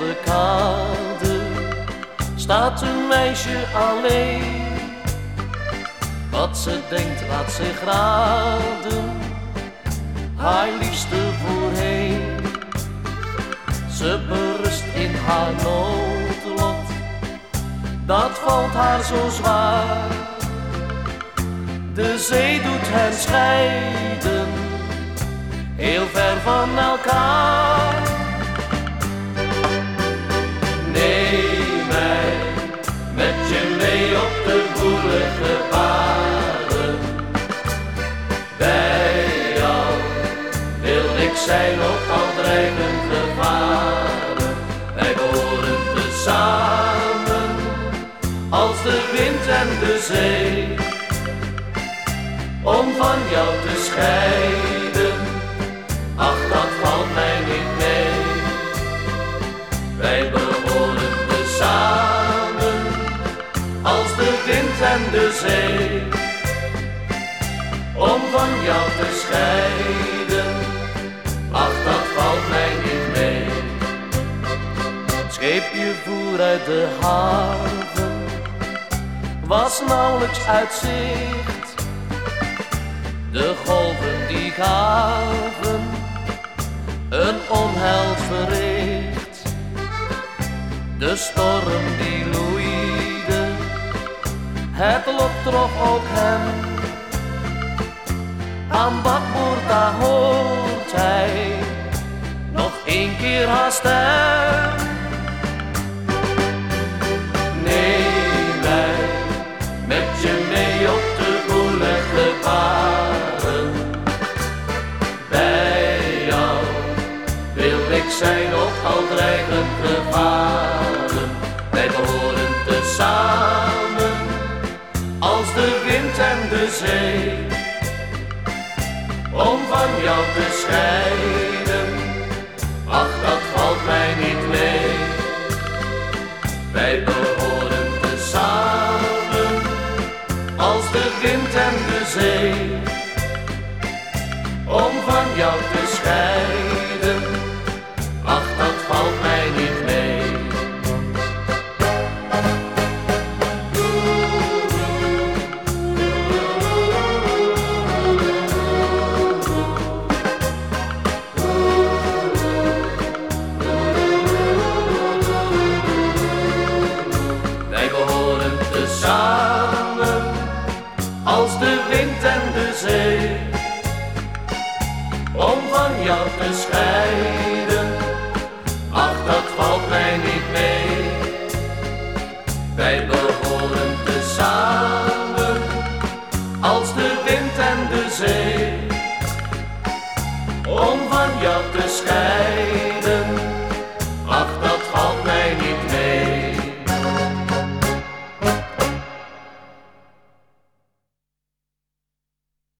de kade staat een meisje alleen. Wat ze denkt laat zich raden, haar liefste voorheen. Ze berust in haar noodlot, dat valt haar zo zwaar. De zee doet hen scheiden, heel ver van elkaar. Neem mij met je mee op de woelige baren. Bij jou wil ik zijn op al dreigend gevaren. Wij behoren tezamen als de wind en de zee. Om van jou te scheiden, ach dat valt mij niet mee. Wij behoren tezamen als de wind en de zee. Om van jou te scheiden, ach dat valt mij niet mee. Het scheepje voer uit de haven, was nauwelijks uit zicht. De golven die gaven een onheil verricht. De storm die loeide, het lot trof ook hem. Aan bakboord daar hoort hij nog één keer haar stem. Neem mij met je mee op de woelige baren. Bij jou wil ik zijn op al dreigend gevaren. Wij behoren tezamen als de wind en de zee. Om van jou te scheiden, ach dat valt mij niet mee. Wij behoren tezamen als de wind en de zee. Om van jou te scheiden, ach dat valt mij niet mee. Wij behoren tezamen als de wind en de zee. Om van jou te scheiden, ach dat valt mij niet mee. Wij behoren tezamen als de wind